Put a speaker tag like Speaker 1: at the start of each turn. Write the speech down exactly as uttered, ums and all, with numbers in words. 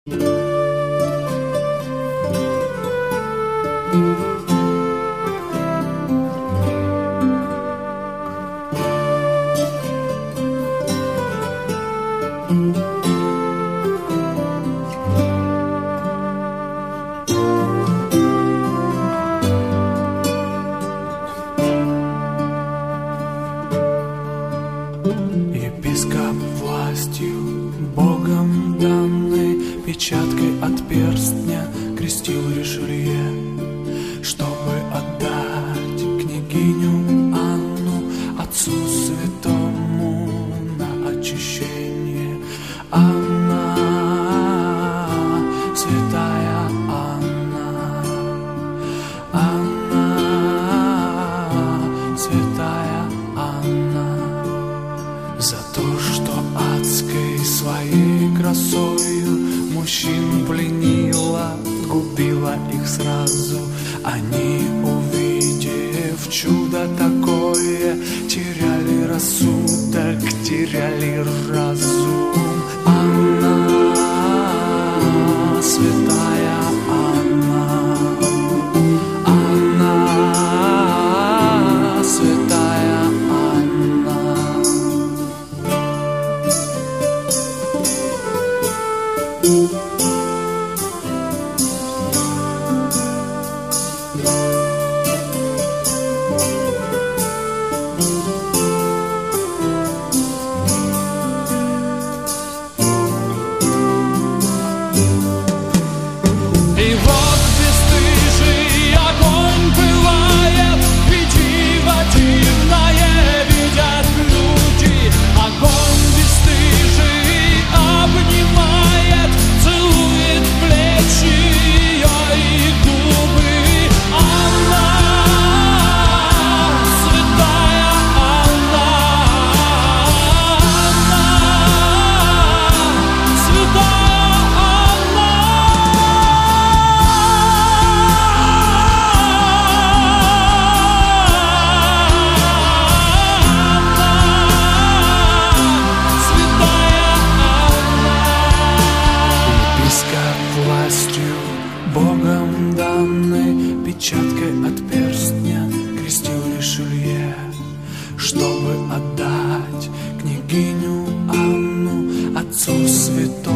Speaker 1: Епископ властью Богом данной, печаткой от перстня крестил Ришелье, чтобы отдать княгиню Анну отцу святому на очищение. Анна, святая Анна, Анна, святая Анна, за то, что адской своей красою мужчин пленила, губила их сразу. Они, увидев чудо такое, теряли рассудок, теряли разум. Анна, святая Анна, Анна, святая Анна.
Speaker 2: И вот бесстыжий огонь пылает, ведь дивное видят люди. Огонь бесстыжий обнимает, целует плечи ее и губы. Анна, святая Анна, Анна, святая
Speaker 1: Властью Богом данной, печаткой от перстня крестил Ришелье, чтобы отдать княгиню Анну отцу святому